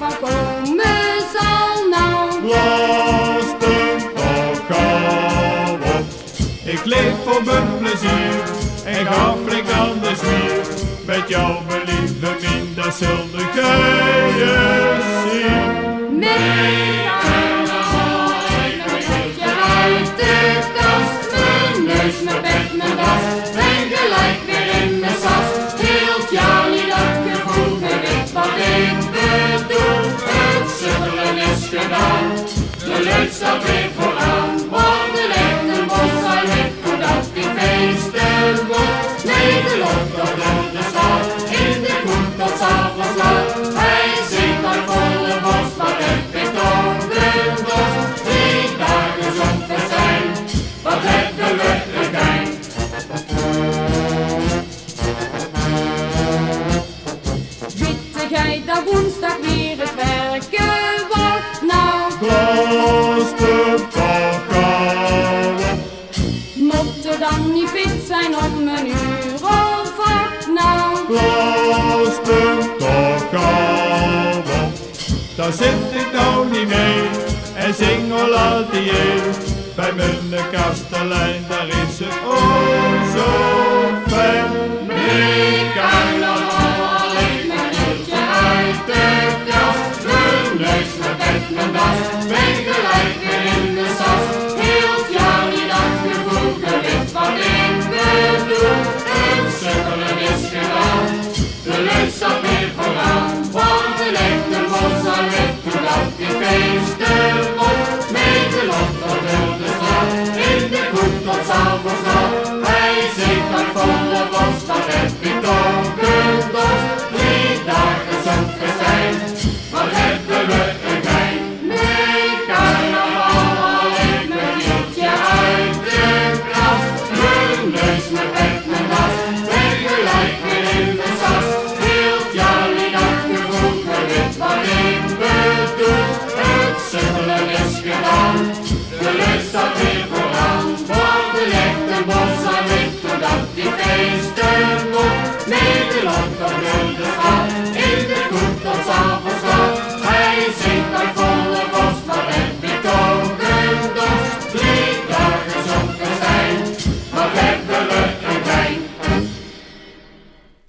van komen zal nou. Blaast hem toch gauw op. Ik leef voor mijn plezier en ga flink aan de zwier. Met jou, mijn lieve min, dat zul gij eens zien. Mee aan de haai, mijn bedje uit de kast. Mijn neus, mijn bed, mijn das, ben gelijk weer in mijn sas. Hield jou niet dat gevoel, je weet wat ik bedoel. Het sukkelen is gedaan, de leuk staat weer vooraan. Want er ligt een bos al ik voordat die feesten wordt. Nee, de loopt tot op de stad, in de koek tot 's avonds laat. Hij zingt uit volle bos, wat heb ik toch de dos. 3 dagen zonder zijn, wat hebben we een gein. Witte gij dat woensdag weer het werken wacht nou. Blaast hem toch gauw op. Moet er dan niet fit zijn om 1 uur of 8 nou. Blaast hem toch gauw op. Daar zit ik nou niet mee en zing al altijd bij mijn kastelein, daar is het oh zo